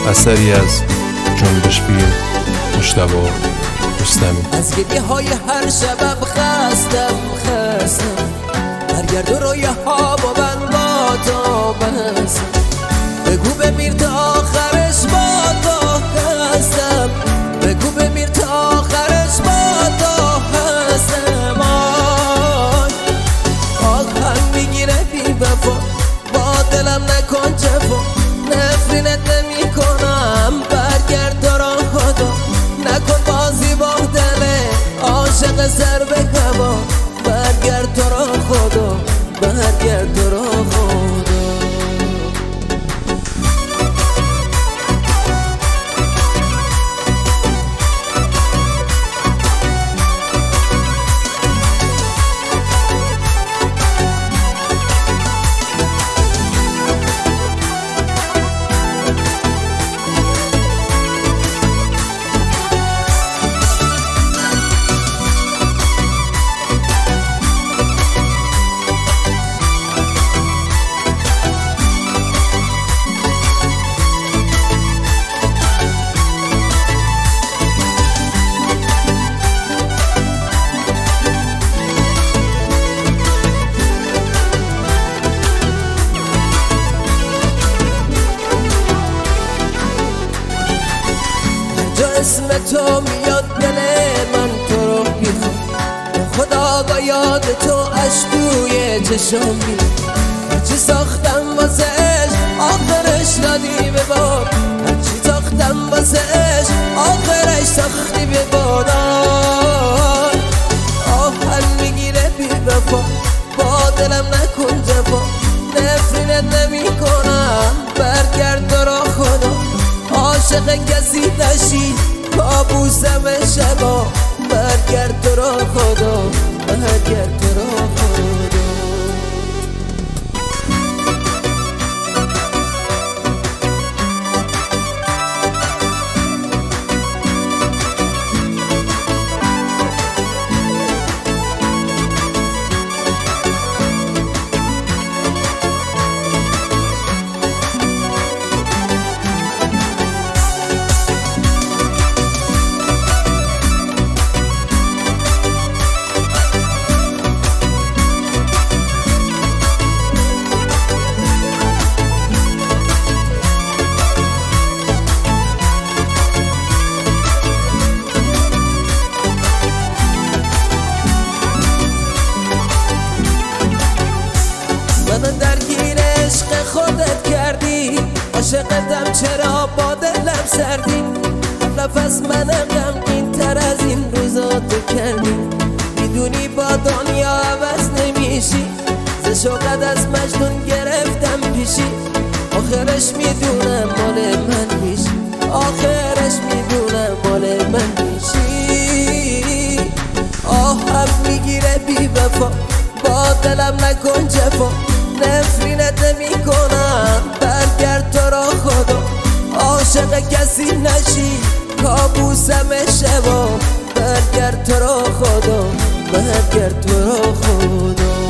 اثری از جنبش فیلم مجتبی رستمی. از گریه های هر شبم خستم برگرد و رویه ها با من با تو بستم. بگو بمیر تا آخرش با تو هستم، بگو بمیر تا آخرش با تو هستم. آخر میگیره بی وفا، با دلم نکن جفا، نفرینت نمی کنم، برگرد تو را خدا، نکن بازی با دل عاشق سر به هوا، برگرد تو را خدا، برگرد تو را خدا. اسم تو میاد دل من تو رو میخوام، خدا با یاد تو اش توی چشم میاد. هرچی ساختم واسهش آخرش دادی به باد، هرچی ساختم واسهش آخرش ساختی به باد. آهن میگیره بی وفا، با دلم نکن جفا، نفرینت نمی کنم، برگرد تو را خدا، عاشق کسی نشی کابوسم شبا، برگرد تو را خدا، برگرد تو را خدا. من درگیر عشق خودت کردی، عاشقتم چرا با دلم سردی، نفس من غمگین تر از این روزا تو کردی، میدونی با دنیا عوض نمیشی، ز شوقت از مجنون گرفتم پیشی، آخرش میدونم مال من میشی، آخرش میدونم مال من میشی. آهم میگیره بی وفا، با دلم نکن جفا، نفرینت نمی کنم، برگرد تو را خدا، عاشق کسی نشی کابوسم شبا، برگرد تو را خدا، برگرد تو را خدا.